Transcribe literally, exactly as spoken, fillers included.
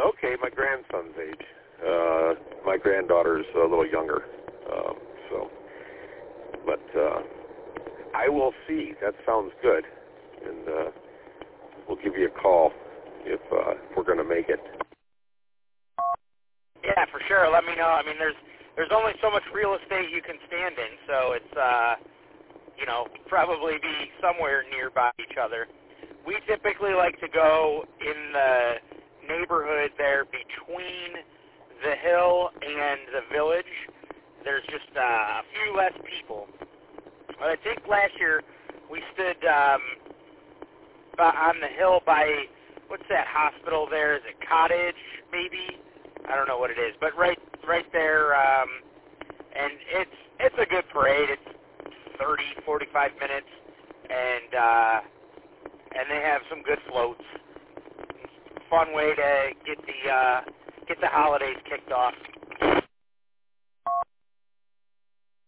okay, my grandson's age. Uh, my granddaughter's a little younger. Um, so, but uh, I will see. That sounds good, and uh, we'll give you a call if, uh, if we're going to make it. Yeah, for sure. Let me know. I mean, there's there's only so much real estate you can stand in, so it's uh, you know, probably be somewhere nearby each other. We typically like to go in the neighborhood there between the hill and the village. There's just uh, a few less people. I think last year we stood um, on the hill by, what's that hospital there? Is it Cottage, maybe? I don't know what it is, but right right there, um, and it's it's a good parade. It's thirty, forty-five minutes, and uh, and they have some good floats. Fun way to get the uh, get the holidays kicked off.